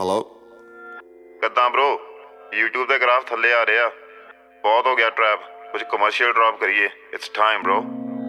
hello ਕਿੱਦਾਂ bro YouTube ਤੇ graph ਥੱਲੇ ਆ ਰਿਹਾ ਬਹੁਤ ਹੋ ਗਿਆ ਟਰੈਪ ਕੁਝ ਕਮਰਸ਼ੀਅਲ ਡ੍ਰੌਪ ਕਰੀਏ ਇਟਸ ਟਾਈਮ ਬ్రో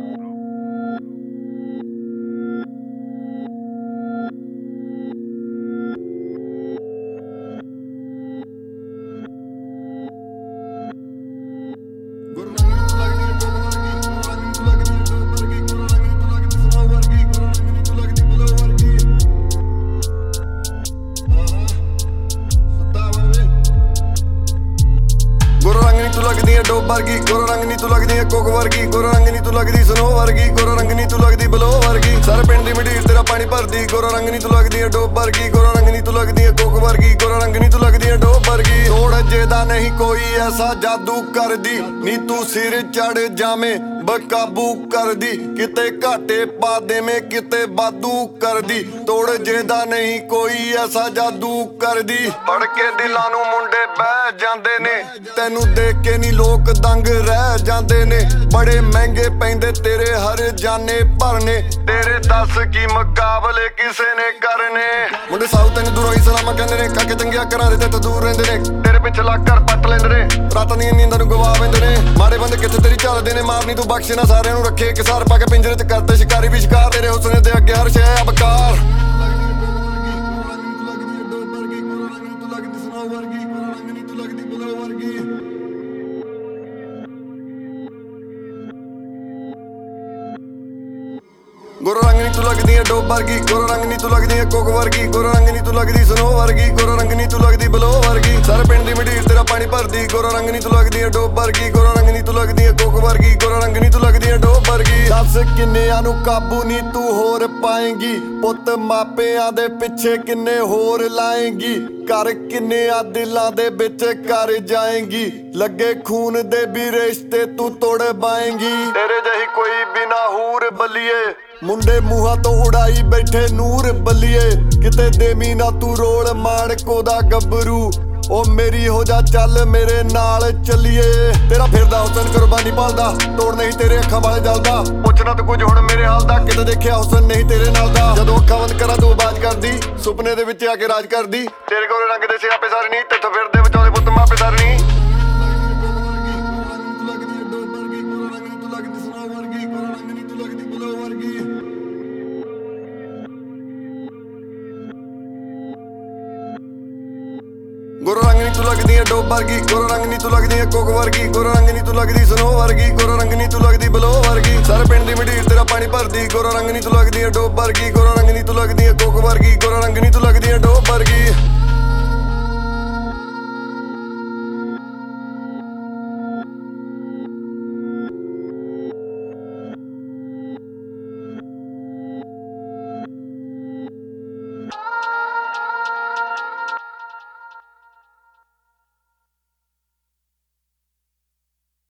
ਲੱਗਦੀ ਡੋਬ ਵਰਗੀ ਗੋਰਾ ਰੰਗ ਨੀ ਤੂੰ ਲੱਗਦੀ ਕੋਕ ਵਰਗੀ ਗੋਰਾ ਰੰਗ ਨੀ ਤੂੰ ਲੱਗਦੀ ਸਨੋ ਵਰਗੀ ਗੋਰਾ ਰੰਗ ਨੀ ਤੂੰ ਲੱਗਦੀ ਬਲੋ ਵਰਗੀ ਸਾਰੇ ਪਿੰਡ ਦੀ ਮਡੀਰ ਤੇਰਾ ਪਾਣੀ ਭਰਦੀ ਗੋਰਾ ਰੰਗ ਨੀ ਤੂੰ ਲੱਗਦੀ ਡੋਬ ਵਰਗੀ ਗੋਰਾ ਰੰਗ ਨੀ ਤੂੰ ਲੱਗਦੀ ਕੋਕ ਵਰਗੀ ਗੋਰਾ ਰੰਗ ਨੀ ਤੂੰ ਲੱਗਦੀ ਡੋਬ ਵਰਗੀ ਤੋੜ ਜਿਹਦਾ ਨਹੀਂ ਕੋਈ ਐਸਾ ਜਾਦੂ ਕਰਦੀ ਨੀ ਤੂੰ ਸਿਰ ਚੜ ਜਾਵੇਂ ਬਕਾਬੂ ਕਰਦੀ ਕਿਤੇ ਘਾਟੇ ਪਾ ਦੇਵੇਂ ਕਿਤੇ ਵਾਧੂ ਕਰਦੀ ਤੋੜ ਜਿਹਦਾ ਨਹੀਂ ਕੋਈ ਐਸਾ ਜਾਦੂ ਕਰਦੀ ਫੜ ਕੇ ਦਿਲਾਂ ਨੂੰ ਮੁੰਡੇ ਬਹਿ ਜਾਂਦੇ ਨੇ ਤੈਨੂੰ ਦੇਖ ਕੇ ਨੀ ਲੋਕ ਦੰਗ ਰਹਿ ਜਾਂਦੇ ਨੇ ਬੜੇ ਮਹਿੰਗੇ ਪੈਂਦੇ ਤੇਰੇ ਹਰ ਜਾਨੇ ਭਰਨੇ ਤੇਰੇ ਦੱਸ ਕੀ ਮੁਕਾਬਲੇ ਕਿਸੇ ਨੇ ਕਰਨੇ ਮੁੰਡੇ ਸਾਊ ਤੈਨੂੰ ਦੂਰੋਂ ਹੀ ਸਲਾਮਾ ਕਹਿੰਦੇ ਨੇ ਕਾਕੇ ਚੰਗਿਆ ਘਰਾਂ ਦੇ ਤੇ ਦੂਰ ਰਹਿੰਦੇ ਨੇ ਤੇਰੇ ਪਿੱਛੇ ਲੱਗ ਘਰ ਪੱਟ ਲੈਂਦੇ ਨੇ ਰਾਤਾਂ ਦੀਆਂ ਨੀਂਦਾਂ ਨੂੰ ਗਵਾ ਬੈਂਦੇ ਨੇ ਮਾੜੇ ਬੰਦੇ ਕਿੱਥੇ ਤੇਰੀ ਚੱਲਦੇ ਨੇ ਮਾਰਨੀ ਤੂੰ ਬਖਸ਼ੇ ਨਾ ਸਾਰਿਆਂ ਨੂੰ ਰੱਖੇ ਕਿਸਾਰ ਪਾ ਕੇ ਪਿੰਜਰੇ 'ਚ ਕਰਤੇ ਸ਼ਿਕਾਰੀ ਵੀ ਸ਼ਿਕਾਰ ਤੇਰੇ ਹੁਸਨ ਦੇ ਅੱਗੇ ਹਰ ਸ਼ੈ ਅਬਕਾਰ ਗੋਰਾ ਰੰਗ ਨੀ ਤੂੰ ਲੱਗਦੀ ਡੋਬ ਵਰਗੀ ਗੋਰਾ ਰੰਗ ਨੀ ਤੂੰ ਲੱਗਦੀ ਕੋਕ ਵਰਗੀ ਗੋਰਾ ਰੰਗ ਨੀ ਤੂੰ ਲੱਗਦੀ ਸਨੋ ਵਰਗੀ ਗੋਰਾ ਰੰਗ ਨੀ ਤੂੰ ਲੱਗਦੀ ਬਲੋ ਵਰਗੀ ਸਾਰੇ ਪਿੰਡ ਦੀ ਮਡੀਰ ਤੇਰਾ ਪਾਣੀ ਭਰਦੀ ਗੋਰਾ ਰੰਗ ਨੀ ਤੂੰ ਲੱਗਦੀ ਡੋਬ ਵਰਗੀ ਗੋਰਾ ਰੰਗ ਨੀ ਤੂੰ ਲੱਗਦੀ ਕੋਕ ਵਰਗੀ ਗੋਰਾ ਰੰਗ ਨੀ ਤੂੰ ਲੱਗਦੀ ਡੋਬ ਵਰਗੀ ਦੱਸ ਕਿੰਨਿਆਂ ਨੂੰ ਕਾਬੂ ਨੀ ਤੂੰ ਹੋਰ ਪਾਏਂਗੀ ਪੁੱਤ ਮਾਪਿਆਂ ਦੇ ਪਿੱਛੇ ਕਿੰਨੇ ਹੋਰ ਲਾਏਂਗੀ ਕਰ ਕਿੰਨਿਆਂ ਦਿਲਾਂ ਦੇ ਵਿੱਚ ਕਰ ਜਾਏਂਗੀ ਲੱਗੇ ਖੂਨ ਦੇ ਵੀ ਰਿਸ਼ਤੇ ਤੂੰ ਤੋੜ ਬਾਏਂਗੀ ਤੇਰੇ ਜਿਹੀ ਕੋਈ ਬਿਨਾ ਹੂਰ ਬੱਲੀਏ ਮੁੰਡੇ ਮੂੰਹਾਂ ਤੋਂ ਉਡਾਈ ਬੈਠੇ ਨੂਰ ਬੱਲੀਏ ਕਿਤੇ ਦੇਵੀ ਨਾ ਤੂੰ ਰੋਲ ਮਾਣਕੋ ਦਾ ਗੱਭਰੂ ਉਹ ਮੇਰੀ ਹੋ ਜਾ ਚੱਲ ਮੇਰੇ ਨਾਲ ਚੱਲੀਏ ਤੇਰਾ ਫਿਰਦਾ ਹੁਸਨ ਕੁਰਬਾਨੀ ਪਾਲਦਾ ਤੋੜ ਨਹੀਂ ਤੇਰੇ ਅੱਖਾਂ ਵਾਲੇ ਜਲਦਾ ਪੁੱਛਣਾ ਤੂੰ ਕੁਝ ਹੁਣ ਮੇਰੇ ਹਾਲ ਦਾ ਕਿਤੇ ਦੇਖਿਆ ਹੁਸਨ ਨਹੀਂ ਤੇਰੇ ਨਾਲ ਦਾ ਜਦੋਂ ਅੱਖਾਂ ਬੰਦ ਕਰਾਂ ਤੂੰ ਆਵਾਜ਼ ਕਰਦੀ ਸੁਪਨੇ ਦੇ ਵਿੱਚ ਆ ਕੇ ਰਾਜ ਕਰਦੀ ਤੇਰੇ ਗੋਰੇ ਰੰਗ ਦੇ ਸਿਆਪੇ ਸਾਰੇ ਨਹੀਂ ਤੇਥੋਂ ਫਿਰਦੇ ਵਿਚਾਉਂਦੇ ਪੁੱਤ ਮਾਪੇ ਸਾਰੇ ਨਹੀਂ ਗੋਰਾ ਰੰਗ ਨੀ ਤੂੰ ਲੱਗਦੀ ਡੋਬ ਵਰਗੀ ਗੋਰਾ ਰੰਗ ਨੀ ਤੂੰ ਲੱਗਦੀ ਕੋਕ ਵਰਗੀ ਗੋਰਾ ਰੰਗ ਨੀ ਤੂੰ ਲੱਗਦੀ ਸਨੋ ਵਰਗੀ ਗੋਰਾ ਰੰਗ ਨੀ ਤੂੰ ਲੱਗਦੀ ਬਲੋ ਵਰਗੀ ਸਾਰੇ ਪਿੰਡ ਦੀ ਮਡੀਰ ਤੇਰਾ ਪਾਣੀ ਭਰਦੀ ਗੋਰਾ ਰੰਗ ਨੀ ਤੂੰ ਲੱਗਦੀ ਡੋਬ ਵਰਗੀ ਗੋਰਾ ਰੰਗ ਨੀ ਤੂੰ ਲੱਗਦੀ ਕੋਕ ਵਰਗੀ ਗੋਰਾ ਰੰਗ ਨੀ ਤੂੰ ਲੱਗਦੀ